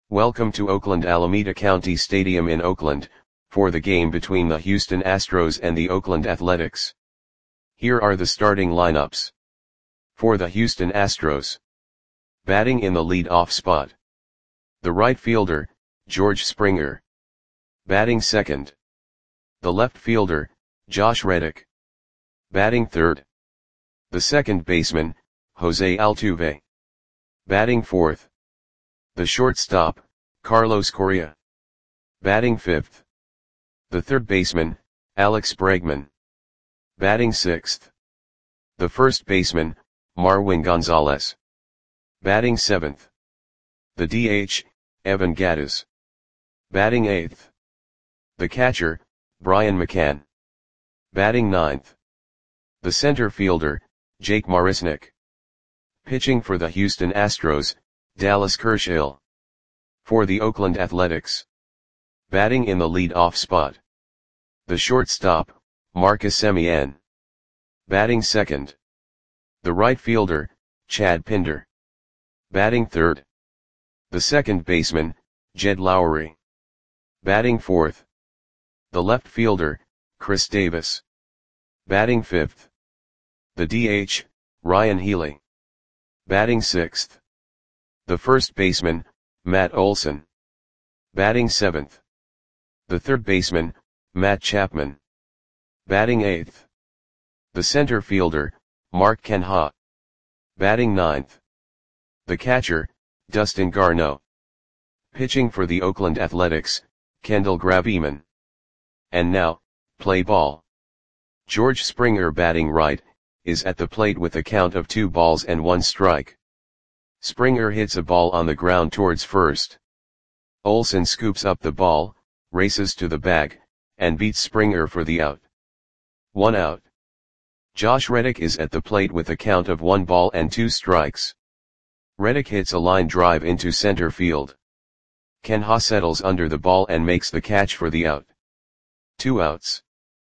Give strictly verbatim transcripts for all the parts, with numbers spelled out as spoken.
Welcome to Oakland Alameda County Stadium in Oakland, for the game between the Houston Astros and the Oakland Athletics. Here are the starting lineups. For the Houston Astros. Batting in the lead-off spot. The right fielder, George Springer. Batting second. The left fielder, Josh Reddick. Batting third. The second baseman, Jose Altuve. Batting fourth. The shortstop, Carlos Correa. Batting fifth. The third baseman, Alex Bregman. Batting sixth. The first baseman, Marwin Gonzalez. Batting seventh. The D H, Evan Gattis. Batting eighth. The catcher, Brian McCann. Batting ninth. The center fielder, Jake Marisnick. Pitching for the Houston Astros, Dallas Kershaw. For the Oakland Athletics. Batting in the lead-off spot. The shortstop, Marcus Semien. Batting second. The right fielder, Chad Pinder. Batting third. The second baseman, Jed Lowry. Batting fourth. The left fielder, Chris Davis. Batting fifth. The D H, Ryan Healy. Batting sixth. The first baseman, Matt Olson. Batting seventh. The third baseman, Matt Chapman. Batting eighth. The center fielder, Mark Canha. Batting ninth. The catcher, Dustin Garneau. Pitching for the Oakland Athletics, Kendall Graveman. And now, play ball. George Springer batting right, is at the plate with a count of two balls and one strike. Springer hits a ball on the ground towards first. Olson scoops up the ball, races to the bag, and beats Springer for the out. One out. Josh Reddick is at the plate with a count of one ball and two strikes. Reddick hits a line drive into center field. Canha settles under the ball and makes the catch for the out. Two outs.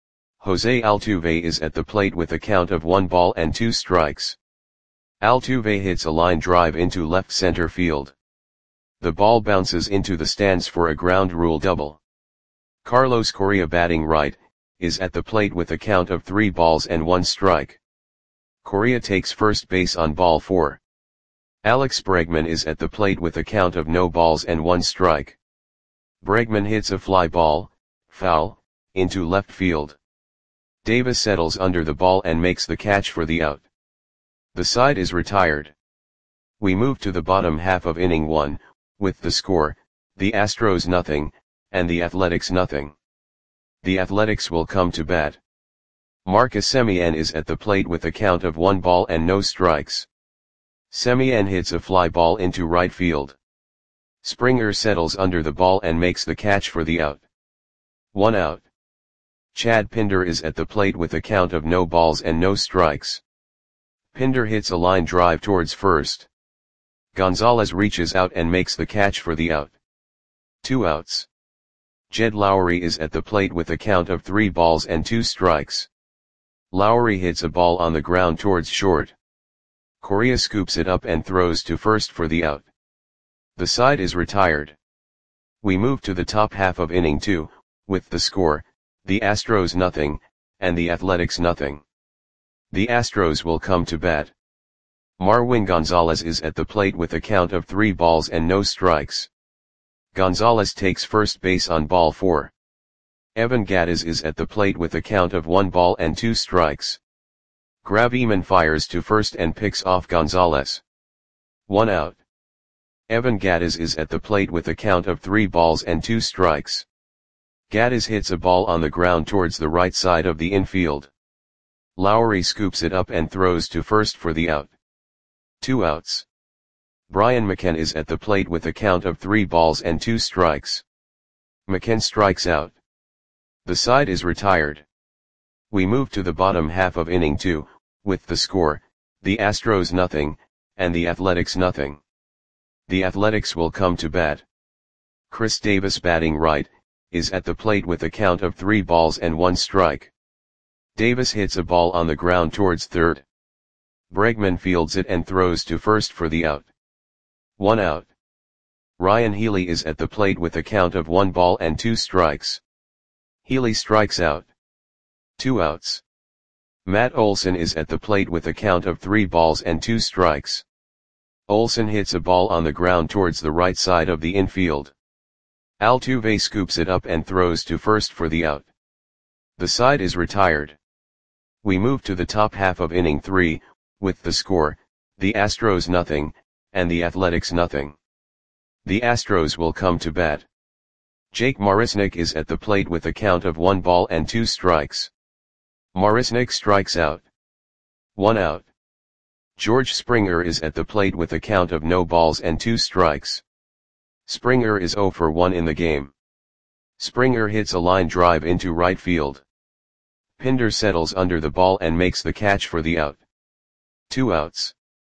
Jose Altuve is at the plate with a count of one ball and two strikes. Altuve hits a line drive into left center field. The ball bounces into the stands for a ground rule double. Carlos Correa batting right, is at the plate with a count of three balls and one strike. Correa takes first base on ball four. Alex Bregman is at the plate with a count of no balls and one strike. Bregman hits a fly ball, foul, into left field. Davis settles under the ball and makes the catch for the out. The side is retired. We move to the bottom half of inning one, with the score, the Astros nothing, and the Athletics nothing. The Athletics will come to bat. Marcus Semien is at the plate with a count of one ball and no strikes. Semien hits a fly ball into right field. Springer settles under the ball and makes the catch for the out. One out. Chad Pinder is at the plate with a count of no balls and no strikes. Pinder hits a line drive towards first. Gonzalez reaches out and makes the catch for the out. Two outs. Jed Lowry is at the plate with a count of three balls and two strikes. Lowry hits a ball on the ground towards short. Correa scoops it up and throws to first for the out. The side is retired. We move to the top half of inning two, with the score, the Astros nothing, and the Athletics nothing. The Astros will come to bat. Marwin Gonzalez is at the plate with a count of three balls and no strikes. Gonzalez takes first base on ball four. Evan Gattis is at the plate with a count of one ball and two strikes. Graveman fires to first and picks off Gonzalez. One out. Evan Gattis is at the plate with a count of three balls and two strikes. Gattis hits a ball on the ground towards the right side of the infield. Lowry scoops it up and throws to first for the out. Two outs. Brian McCann is at the plate with a count of three balls and two strikes. McCann strikes out. The side is retired. We move to the bottom half of inning two, with the score, the Astros nothing, and the Athletics nothing. The Athletics will come to bat. Chris Davis batting right, is at the plate with a count of three balls and one strike. Davis hits a ball on the ground towards third. Bregman fields it and throws to first for the out. One out. Ryan Healy is at the plate with a count of one ball and two strikes. Healy strikes out. Two outs. Matt Olson is at the plate with a count of three balls and two strikes. Olson hits a ball on the ground towards the right side of the infield. Altuve scoops it up and throws to first for the out. The side is retired. We move to the top half of inning three, with the score, the Astros nothing, and the Athletics nothing. The Astros will come to bat. Jake Marisnick is at the plate with a count of one ball and two strikes. Marisnick strikes out. One out. George Springer is at the plate with a count of no balls and two strikes. Springer is zero for one in the game. Springer hits a line drive into right field. Pinder settles under the ball and makes the catch for the out. Two outs.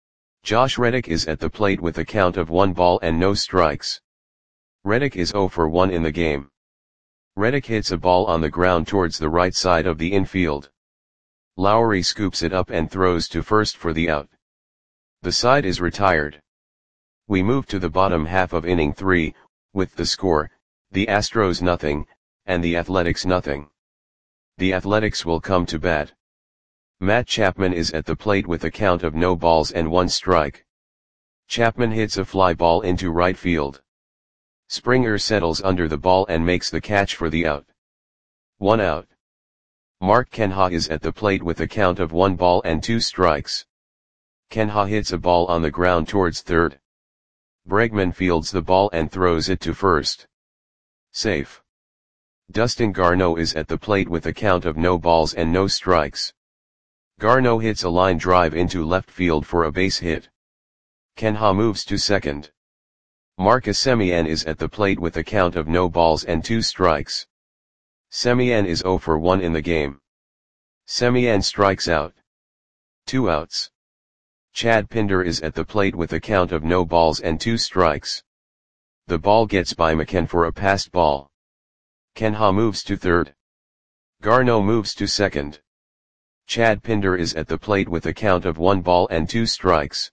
Josh Reddick is at the plate with a count of one ball and no strikes. Reddick is zero for one in the game. Reddick hits a ball on the ground towards the right side of the infield. Lowry scoops it up and throws to first for the out. The side is retired. We move to the bottom half of inning three, with the score, the Astros nothing, and the Athletics nothing. The Athletics will come to bat. Matt Chapman is at the plate with a count of no balls and one strike. Chapman hits a fly ball into right field. Springer settles under the ball and makes the catch for the out. One out. Mark Canha is at the plate with a count of one ball and two strikes. Canha hits a ball on the ground towards third. Bregman fields the ball and throws it to first. Safe. Dustin Garneau is at the plate with a count of no balls and no strikes. Garneau hits a line drive into left field for a base hit. Canha moves to second. Marcus Semien is at the plate with a count of no balls and two strikes. Semien is zero for one in the game. Semien strikes out. Two outs. Chad Pinder is at the plate with a count of no balls and two strikes. The ball gets by McCann for a passed ball. Canha moves to third. Garneau moves to second. Chad Pinder is at the plate with a count of one ball and two strikes.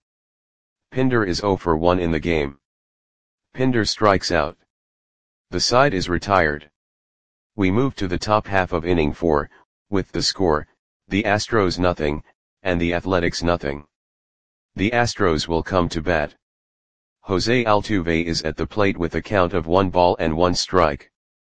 Pinder is zero for one in the game. Pinder strikes out. The side is retired. We move to the top half of inning four, with the score, the Astros nothing, and the Athletics nothing. The Astros will come to bat. Jose Altuve is at the plate with a count of one ball and one strike.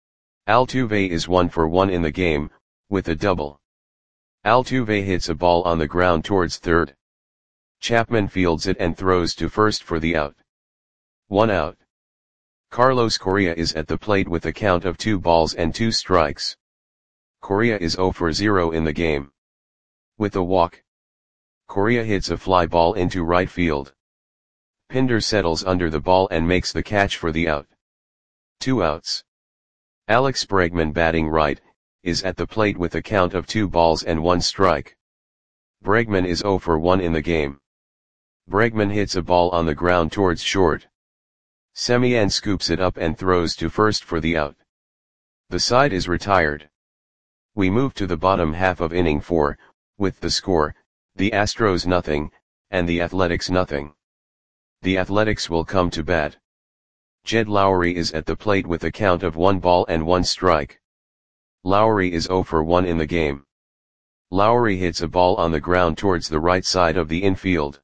Altuve is one for one in the game, with a double. Altuve hits a ball on the ground towards third. Chapman fields it and throws to first for the out. One out. Carlos Correa is at the plate with a count of two balls and two strikes. Correa is zero for zero in the game. With a walk. Correa hits a fly ball into right field. Pinder settles under the ball and makes the catch for the out. Two outs. Alex Bregman, batting right, is at the plate with a count of two balls and one strike. Bregman is zero for one in the game. Bregman hits a ball on the ground towards short. Semien scoops it up and throws to first for the out. The side is retired. We move to the bottom half of inning four, with the score, the Astros nothing, and the Athletics nothing. The Athletics will come to bat. Jed Lowry is at the plate with a count of one ball and one strike. Lowry is zero for one in the game. Lowry hits a ball on the ground towards the right side of the infield.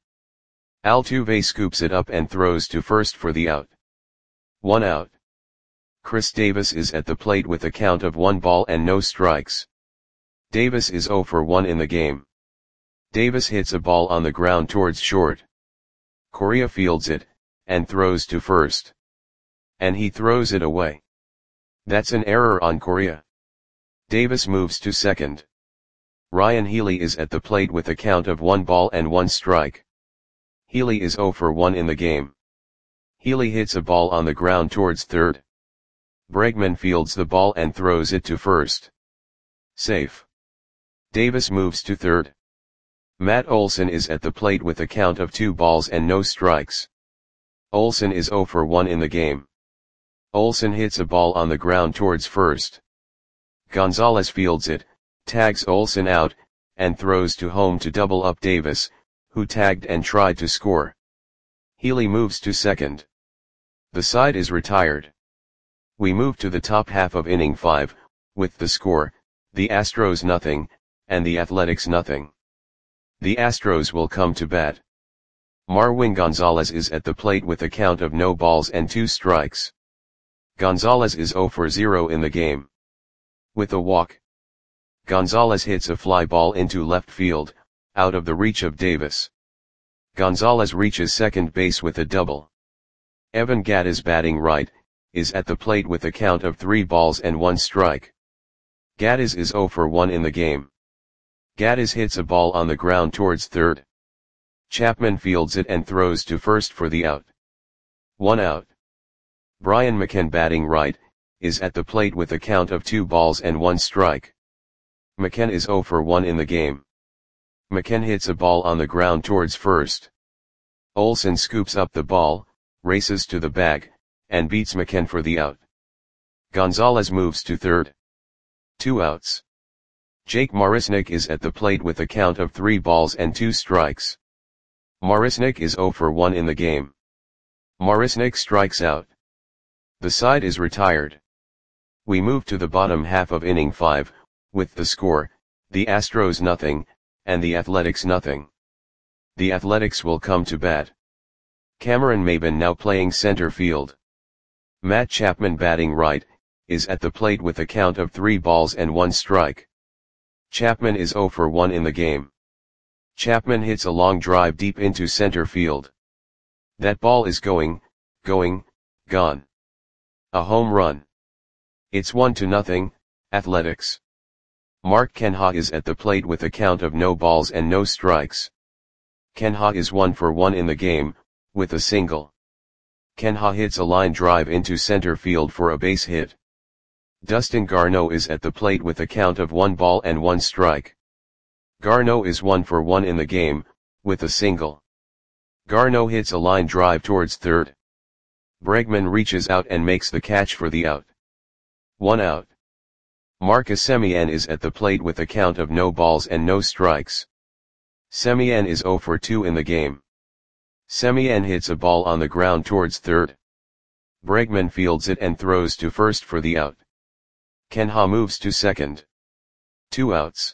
Altuve scoops it up and throws to first for the out. One out. Chris Davis is at the plate with a count of one ball and no strikes. Davis is zero for one in the game. Davis hits a ball on the ground towards short. Correa fields it, and throws to first. And he throws it away. That's an error on Correa. Davis moves to second. Ryan Healy is at the plate with a count of one ball and one strike. Healy is zero for one in the game. Healy hits a ball on the ground towards third. Bregman fields the ball and throws it to first. Safe. Davis moves to third. Matt Olson is at the plate with a count of two balls and no strikes. Olson is zero for one in the game. Olson hits a ball on the ground towards first. Gonzalez fields it, tags Olson out, and throws to home to double up Davis, who tagged and tried to score. Healy moves to second. The side is retired. We move to the top half of inning five, with the score, the Astros nothing, and the Athletics nothing. The Astros will come to bat. Marwin Gonzalez is at the plate with a count of no balls and two strikes. Gonzalez is zero for zero in the game. With a walk, Gonzalez hits a fly ball into left field, out of the reach of Davis. Gonzalez reaches second base with a double. Evan Gattis, batting right, is at the plate with a count of three balls and one strike. Gattis is zero for one in the game. Gattis hits a ball on the ground towards third. Chapman fields it and throws to first for the out. One out. Brian McCann, batting right, is at the plate with a count of two balls and one strike. McCann is zero for one in the game. McCann hits a ball on the ground towards first. Olson scoops up the ball, races to the bag, and beats McCann for the out. Gonzalez moves to third. Two outs. Jake Marisnick is at the plate with a count of three balls and two strikes. Marisnick is zero for one in the game. Marisnick strikes out. The side is retired. We move to the bottom half of inning five, with the score, the Astros nothing, and the Athletics nothing. The Athletics will come to bat. Cameron Maybin, now playing center field. Matt Chapman, batting right, is at the plate with a count of three balls and one strike. Chapman is zero for one in the game. Chapman hits a long drive deep into center field. That ball is going, going, gone. A home run. It's one to nothing, Athletics. Mark Canha is at the plate with a count of no balls and no strikes. Canha is one for one in the game, with a single. Canha hits a line drive into center field for a base hit. Dustin Garneau is at the plate with a count of one ball and one strike. Garneau is one for one in the game, with a single. Garneau hits a line drive towards third. Bregman reaches out and makes the catch for the out. One out. Marcus Semien is at the plate with a count of no balls and no strikes. Semien is zero for two in the game. Semien hits a ball on the ground towards third. Bregman fields it and throws to first for the out. Canha moves to second. Two outs.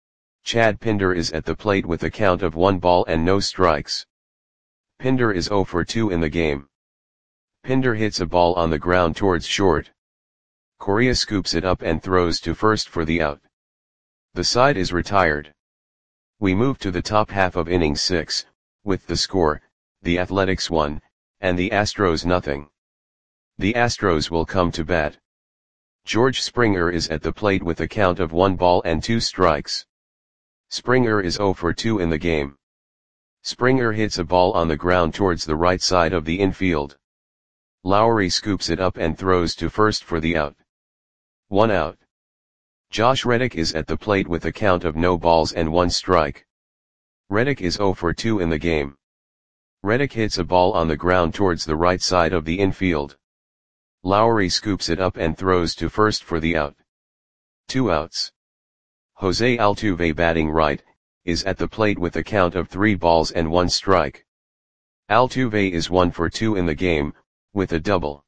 Chad Pinder is at the plate with a count of one ball and no strikes. Pinder is zero for two in the game. Pinder hits a ball on the ground towards short. Correa scoops it up and throws to first for the out. The side is retired. We move to the top half of inning six, with the score, the Athletics one, and the Astros nothing. The Astros will come to bat. George Springer is at the plate with a count of one ball and two strikes. Springer is zero for two in the game. Springer hits a ball on the ground towards the right side of the infield. Lowry scoops it up and throws to first for the out. One out. Josh Reddick is at the plate with a count of no balls and one strike. Reddick is zero for two in the game. Reddick hits a ball on the ground towards the right side of the infield. Lowry scoops it up and throws to first for the out. Two outs. Jose Altuve, batting right, is at the plate with a count of three balls and one strike. Altuve is one for two in the game, with a double.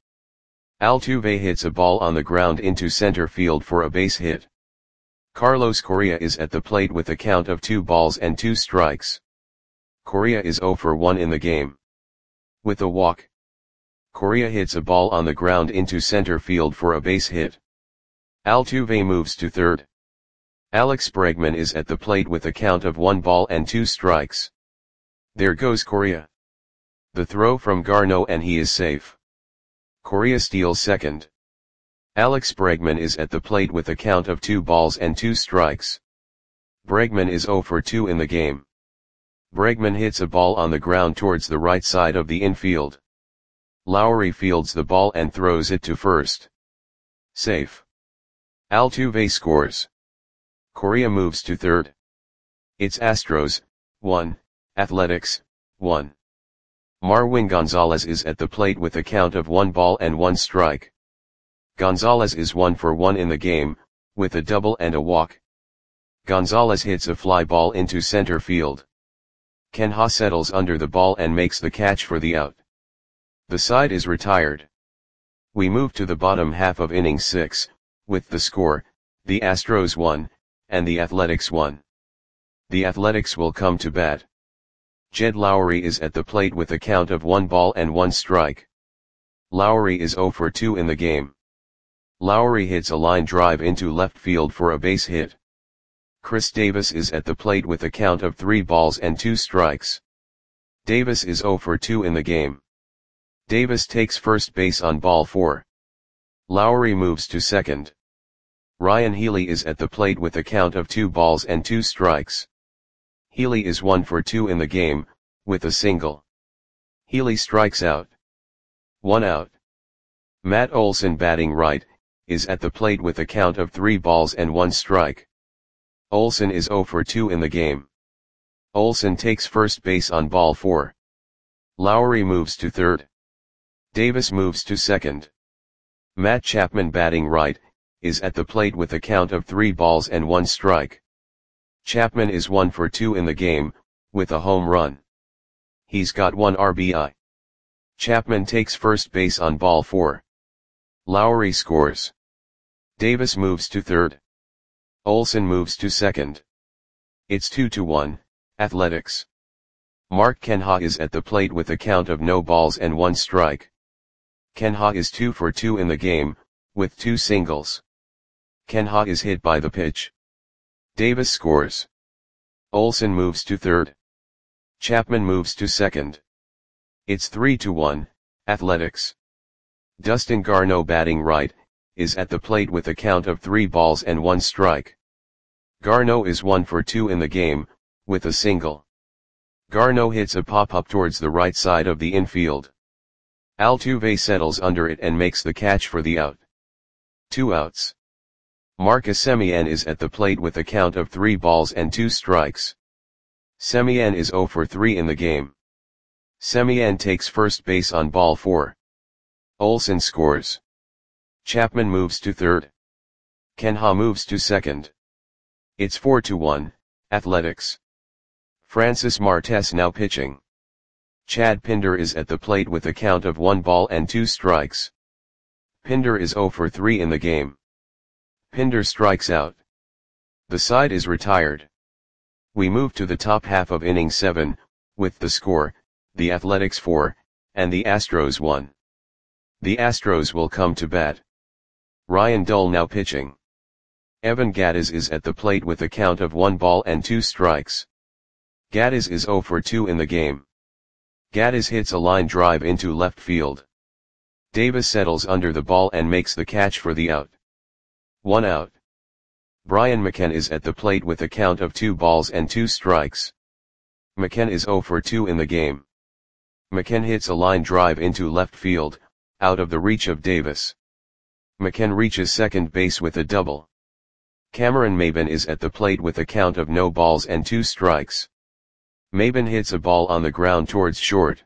Altuve hits a ball on the ground into center field for a base hit. Carlos Correa is at the plate with a count of two balls and two strikes. Correa is zero for one in the game. With a walk, Correa hits a ball on the ground into center field for a base hit. Altuve moves to third. Alex Bregman is at the plate with a count of one ball and two strikes. There goes Correa. The throw from Garneau and he is safe. Correa steals second. Alex Bregman is at the plate with a count of two balls and two strikes. Bregman is zero for two in the game. Bregman hits a ball on the ground towards the right side of the infield. Lowry fields the ball and throws it to first. Safe. Altuve scores. Correa moves to third. It's Astros, one, Athletics, one. Marwin Gonzalez is at the plate with a count of one ball and one strike. Gonzalez is one for one in the game, with a double and a walk. Gonzalez hits a fly ball into center field. Canha settles under the ball and makes the catch for the out. The side is retired. We move to the bottom half of inning six, with the score, the Astros one, and the Athletics one. The Athletics will come to bat. Jed Lowrie is at the plate with a count of one ball and one strike. Lowrie is zero for two in the game. Lowrie hits a line drive into left field for a base hit. Chris Davis is at the plate with a count of three balls and two strikes. Davis is zero for two in the game. Davis takes first base on ball four. Lowrie moves to second. Ryan Healy is at the plate with a count of two balls and two strikes. Healy is one for two in the game, with a single. Healy strikes out. One out. Matt Olson, batting right, is at the plate with a count of three balls and one strike. Olson is zero for two in the game. Olson takes first base on ball four. Lowrie moves to third. Davis moves to second. Matt Chapman, batting right, is at the plate with a count of three balls and one strike. Chapman is one for two in the game, with a home run. He's got one R B I. Chapman takes first base on ball four. Lowrie scores. Davis moves to third. Olson moves to second. It's two to one, Athletics. Mark Canha is at the plate with a count of no balls and one strike. Canha is two for two in the game, with two singles. Canha is hit by the pitch. Davis scores. Olson moves to third. Chapman moves to second. It's three to one, Athletics. Dustin Garneau, batting right, is at the plate with a count of three balls and one strike. Garneau is one for two in the game, with a single. Garneau hits a pop-up towards the right side of the infield. Altuve settles under it and makes the catch for the out. Two outs. Marcus Semien is at the plate with a count of three balls and two strikes. Semien is zero for three in the game. Semien takes first base on ball four. Olson scores. Chapman moves to third. Canha moves to second. It's four to one, Athletics. Francis Martes now pitching. Chad Pinder is at the plate with a count of one ball and two strikes. Pinder is zero for three in the game. Pinder strikes out. The side is retired. We move to the top half of inning seven, with the score, the Athletics four, and the Astros one. The Astros will come to bat. Ryan Dull now pitching. Evan Gattis is at the plate with a count of one ball and two strikes. Gattis is zero for two in the game. Gattis hits a line drive into left field. Davis settles under the ball and makes the catch for the out. One out. Brian McCann is at the plate with a count of two balls and two strikes. McCann is zero for two in the game. McCann hits a line drive into left field, out of the reach of Davis. McCann reaches second base with a double. Cameron Maybin is at the plate with a count of no balls and two strikes. Maybin hits a ball on the ground towards short.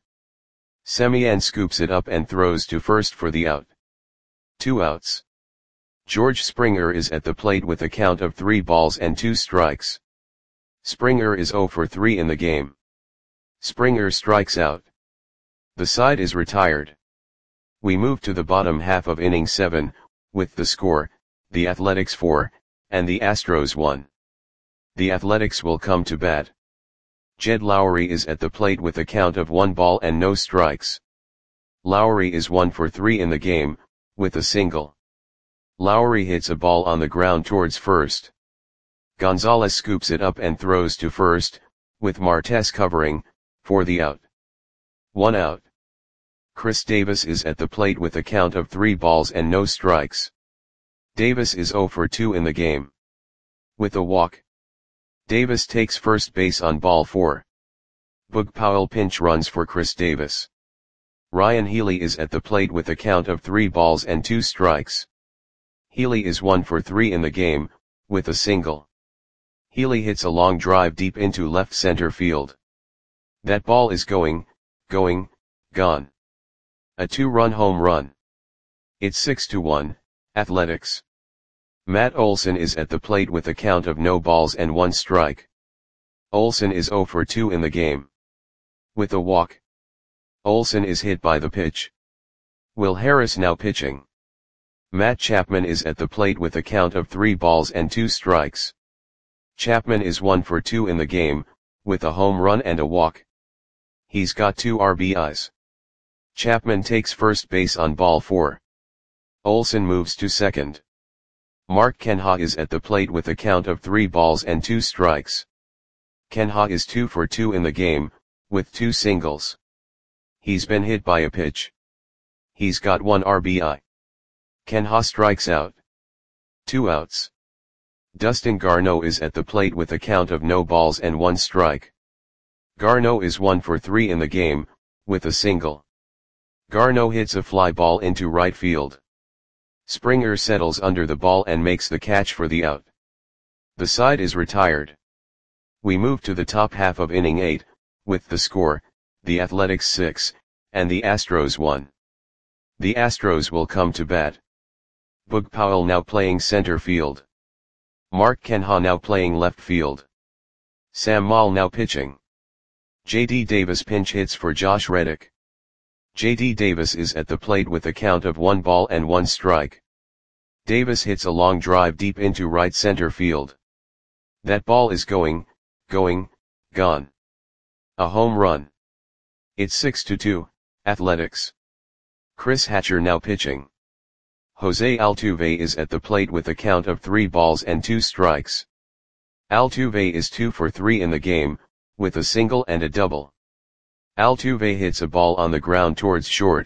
Semien scoops it up and throws to first for the out. Two outs. George Springer is at the plate with a count of three balls and two strikes. Springer is zero for three in the game. Springer strikes out. The side is retired. We move to the bottom half of inning seven, with the score, the Athletics four, and the Astros one. The Athletics will come to bat. Jed Lowrie is at the plate with a count of one ball and no strikes. Lowrie is one for three in the game, with a single. Lowrie hits a ball on the ground towards first. Gonzalez scoops it up and throws to first, with Martes covering, for the out. One out. Chris Davis is at the plate with a count of three balls and no strikes. Davis is zero for two in the game. With a walk. Davis takes first base on ball four. Boog Powell pinch runs for Chris Davis. Ryan Healy is at the plate with a count of three balls and two strikes. Healy is one for three in the game, with a single. Healy hits a long drive deep into left center field. That ball is going, going, gone. A two-run home run. It's six to one, Athletics. Matt Olson is at the plate with a count of no balls and one strike. Olson is zero for two in the game. With a walk. Olson is hit by the pitch. Will Harris now pitching. Matt Chapman is at the plate with a count of three balls and two strikes. Chapman is one for two in the game, with a home run and a walk. He's got two R B Is. Chapman takes first base on ball four. Olson moves to second. Mark Canha is at the plate with a count of three balls and two strikes. Canha is two for two in the game, with two singles. He's been hit by a pitch. He's got one R B I. Canha strikes out. Two outs. Dustin Garneau is at the plate with a count of no balls and one strike. Garneau is one for three in the game, with a single. Garneau hits a fly ball into right field. Springer settles under the ball and makes the catch for the out. The side is retired. We move to the top half of inning eight, with the score, the Athletics six, and the Astros one. The Astros will come to bat. Boog Powell now playing center field. Mark Canha now playing left field. Sam Moll now pitching. J D Davis pinch hits for Josh Reddick. J D Davis is at the plate with a count of one ball and one strike. Davis hits a long drive deep into right center field. That ball is going, going, gone. A home run. It's six to two, Athletics. Chris Hatcher now pitching. Jose Altuve is at the plate with a count of three balls and two strikes. Altuve is two for three in the game, with a single and a double. Altuve hits a ball on the ground towards short.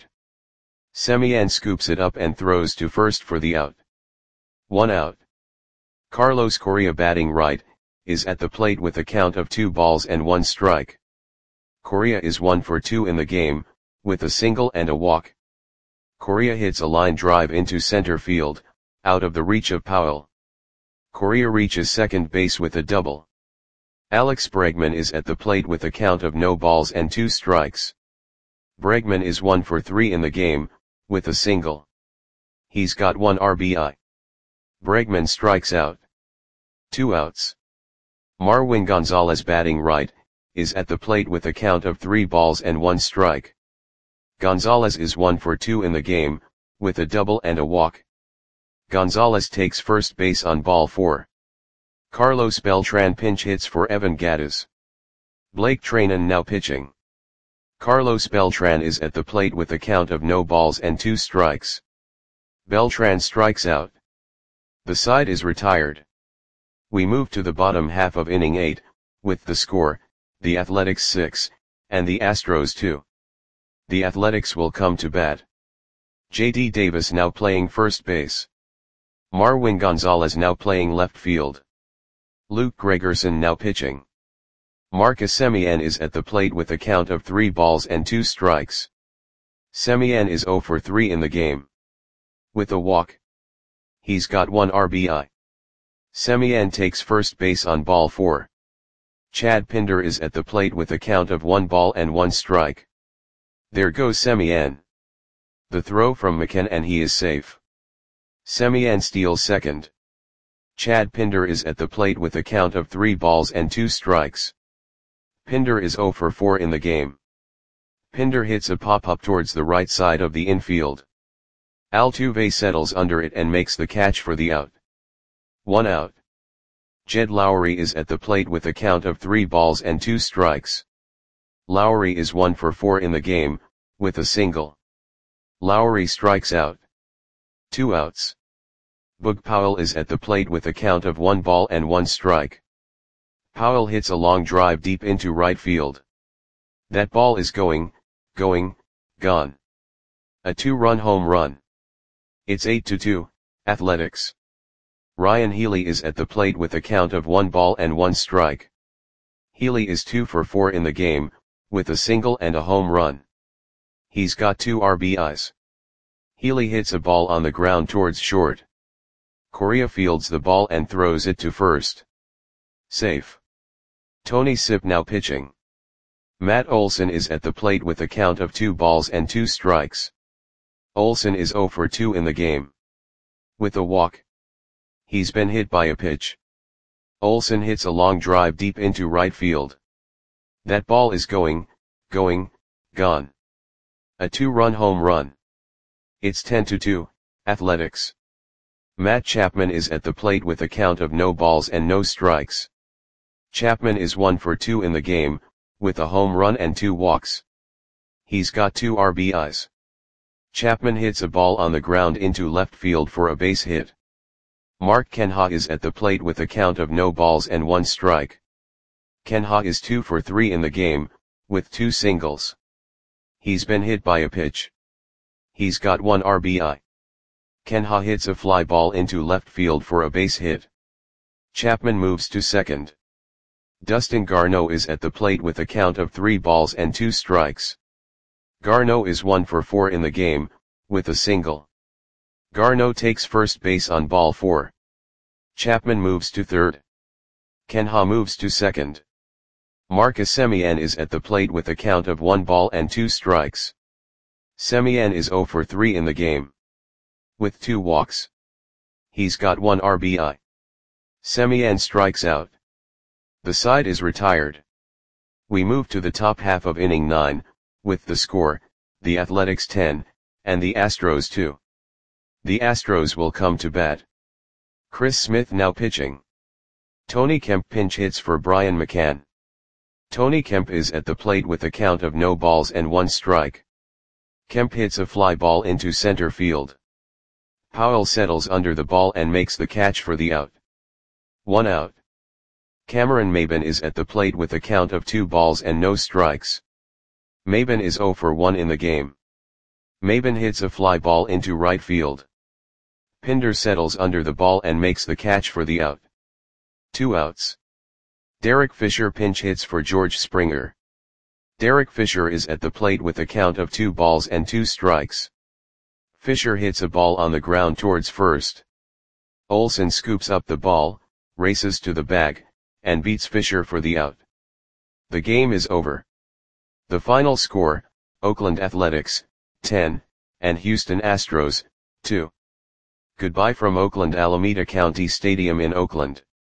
Semien scoops it up and throws to first for the out. One out. Carlos Correa batting right, is at the plate with a count of two balls and one strike. Correa is one for two in the game, with a single and a walk. Correa hits a line drive into center field, out of the reach of Powell. Correa reaches second base with a double. Alex Bregman is at the plate with a count of no balls and two strikes. Bregman is one for three in the game, with a single. He's got one R B I. Bregman strikes out. Two outs. Marwin Gonzalez batting right, is at the plate with a count of three balls and one strike. Gonzalez is one for two in the game, with a double and a walk. Gonzalez takes first base on ball four. Carlos Beltran pinch hits for Evan Gattis. Blake Treinen now pitching. Carlos Beltran is at the plate with a count of no balls and two strikes. Beltran strikes out. The side is retired. We move to the bottom half of inning eight, with the score, the Athletics six, and the Astros two. The Athletics will come to bat. J D Davis now playing first base. Marwin Gonzalez now playing left field. Luke Gregerson now pitching. Marcus Semien is at the plate with a count of three balls and two strikes. Semien is zero for three in the game. With a walk. He's got one R B I. Semien takes first base on ball four. Chad Pinder is at the plate with a count of one ball and one strike. There goes Semien. The throw from McKenna and he is safe. Semien steals second. Chad Pinder is at the plate with a count of three balls and two strikes. Pinder is zero for four in the game. Pinder hits a pop-up towards the right side of the infield. Altuve settles under it and makes the catch for the out. One out. Jed Lowry is at the plate with a count of three balls and two strikes. Lowry is one for four in the game, with a single. Lowry strikes out. Two outs. Boog Powell is at the plate with a count of one ball and one strike. Powell hits a long drive deep into right field. That ball is going, going, gone. A two-run home run. It's eight to two, Athletics. Ryan Healy is at the plate with a count of one ball and one strike. Healy is two for four in the game, with a single and a home run. He's got two R B Is. Healy hits a ball on the ground towards short. Correa fields the ball and throws it to first. Safe. Tony Sipp now pitching. Matt Olson is at the plate with a count of two balls and two strikes. Olson is zero for two in the game. With a walk. He's been hit by a pitch. Olson hits a long drive deep into right field. That ball is going, going, gone. A two-run home run. It's ten to two, Athletics. Matt Chapman is at the plate with a count of no balls and no strikes. Chapman is one for two in the game, with a home run and two walks. He's got two R B Is. Chapman hits a ball on the ground into left field for a base hit. Mark Canha is at the plate with a count of no balls and one strike. Canha is two for three in the game, with two singles. He's been hit by a pitch. He's got one R B I. Canha hits a fly ball into left field for a base hit. Chapman moves to second. Dustin Garneau is at the plate with a count of three balls and two strikes. Garneau is one for four in the game, with a single. Garneau takes first base on ball four. Chapman moves to third. Canha moves to second. Marcus Semien is at the plate with a count of one ball and two strikes. Semien is zero for three in the game, with two walks. He's got one R B I. Semien strikes out. The side is retired. We move to the top half of inning nine, with the score, the Athletics ten, and the Astros two. The Astros will come to bat. Chris Smith now pitching. Tony Kemp pinch hits for Brian McCann. Tony Kemp is at the plate with a count of no balls and one strike. Kemp hits a fly ball into center field. Powell settles under the ball and makes the catch for the out. One out. Cameron Maybin is at the plate with a count of two balls and no strikes. Maybin is zero for one in the game. Maybin hits a fly ball into right field. Pinder settles under the ball and makes the catch for the out. Two outs. Derek Fisher pinch hits for George Springer. Derek Fisher is at the plate with a count of two balls and two strikes. Fisher hits a ball on the ground towards first. Olsen scoops up the ball, races to the bag, and beats Fisher for the out. The game is over. The final score, Oakland Athletics, ten, and Houston Astros, two. Goodbye from Oakland Alameda County Stadium in Oakland.